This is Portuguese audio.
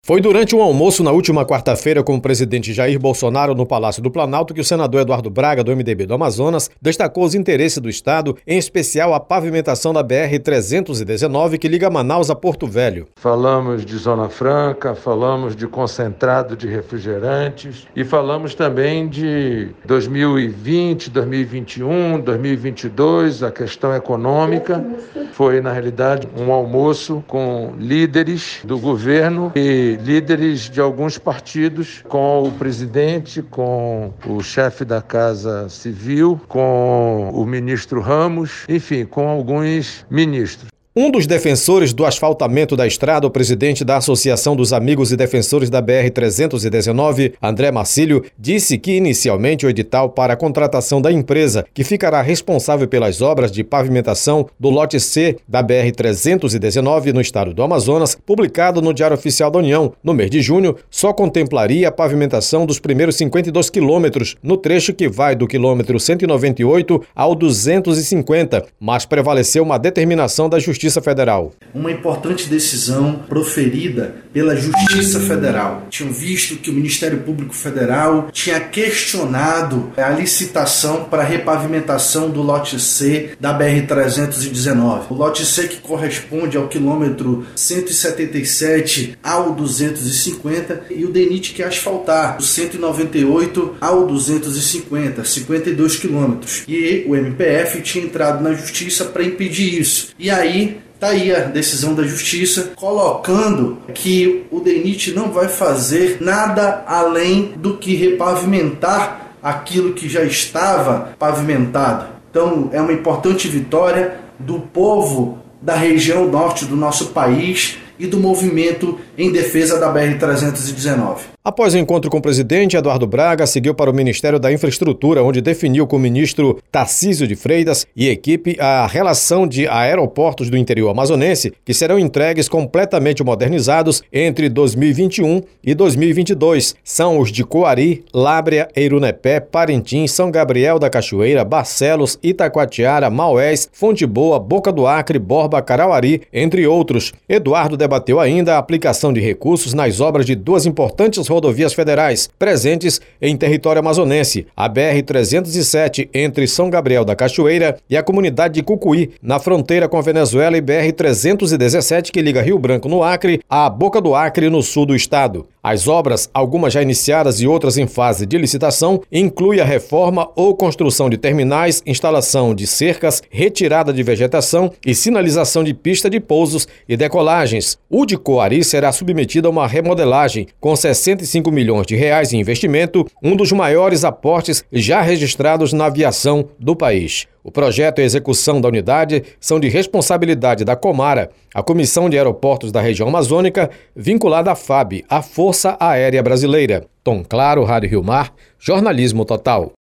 Foi durante um almoço na última quarta-feira com o presidente Jair Bolsonaro no Palácio do Planalto que o senador Eduardo Braga, do MDB do Amazonas, destacou os interesses do Estado, em especial a pavimentação da BR-319 que liga Manaus a Porto Velho. Falamos de Zona Franca, falamos de concentrado de refrigerantes e falamos também de 2020, 2021, 2022, a questão econômica. Foi, na realidade, um almoço com líderes do governo e líderes de alguns partidos, com o presidente, com o chefe da Casa Civil, com o ministro Ramos, enfim, com alguns ministros. Um dos defensores do asfaltamento da estrada, o presidente da Associação dos Amigos e Defensores da BR-319, André Marcílio, disse que inicialmente o edital para a contratação da empresa, que ficará responsável pelas obras de pavimentação do lote C da BR-319 no estado do Amazonas, publicado no Diário Oficial da União, no mês de junho, só contemplaria a pavimentação dos primeiros 52 quilômetros, no trecho que vai do quilômetro 198 ao 250, mas prevaleceu uma determinação da Justiça Federal. Uma importante decisão proferida pela Justiça Federal. Tinham visto que o Ministério Público Federal tinha questionado a licitação para a repavimentação do lote C da BR-319. O lote C que corresponde ao quilômetro 177 ao 250 e o DENIT que asfaltar do 198 ao 250, 52 quilômetros. E o MPF tinha entrado na Justiça para impedir isso. E aí, está aí a decisão da Justiça, colocando que o DENIT não vai fazer nada além do que repavimentar aquilo que já estava pavimentado. Então, é uma importante vitória do povo da região norte do nosso país e do movimento em defesa da BR-319. Após o encontro com o presidente, Eduardo Braga seguiu para o Ministério da Infraestrutura, onde definiu com o ministro Tarcísio de Freitas e equipe a relação de aeroportos do interior amazonense, que serão entregues completamente modernizados entre 2021 e 2022. São os de Coari, Lábrea, Eirunepé, Parintins, São Gabriel da Cachoeira, Barcelos, Itacoatiara, Maués, Fonte Boa, Boca do Acre, Borba, Carauari, entre outros. Eduardo debateu ainda a aplicação de recursos nas obras de duas importantes rodovias federais presentes em território amazonense, a BR-307 entre São Gabriel da Cachoeira e a comunidade de Cucuí, na fronteira com a Venezuela, e BR-317 que liga Rio Branco, no Acre, a Boca do Acre, no sul do estado. As obras, algumas já iniciadas e outras em fase de licitação, incluem a reforma ou construção de terminais, instalação de cercas, retirada de vegetação e sinalização de pista de pousos e decolagens. O de Coari será submetido a uma remodelagem com 65 milhões de reais em investimento, um dos maiores aportes já registrados na aviação do país. O projeto e a execução da unidade são de responsabilidade da Comara, a Comissão de Aeroportos da Região Amazônica, vinculada à FAB, a Força Aérea Brasileira. Tom Claro, Rádio Rio Mar, Jornalismo Total.